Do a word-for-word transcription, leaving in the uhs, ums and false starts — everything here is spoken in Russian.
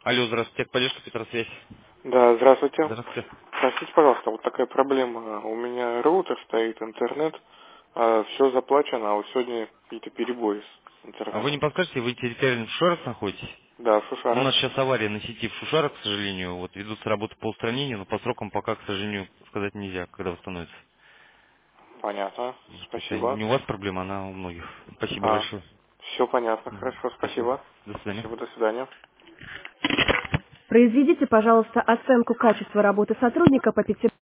Алло, здравствуйте, техподдержка, Петросвязь. Да, здравствуйте. Здравствуйте. Простите, пожалуйста, вот такая проблема. У меня роутер стоит, интернет, а все заплачено, а вот сегодня какие-то перебои с А вы не интернетом. подскажете, вы территориально в Шушарах находитесь? Да, в У нас Шушарах. сейчас авария на сети в Шушарах, к сожалению. Вот ведутся работы по устранению, но по срокам пока, к сожалению, сказать нельзя, когда восстановится. Понятно. То есть а не Спасибо. у вас проблема, она у многих. Спасибо А, большое. все понятно. Мгм. Хорошо, Спасибо. спасибо. До свидания. Спасибо, до свидания. Произведите, пожалуйста, оценку качества работы сотрудника по пяти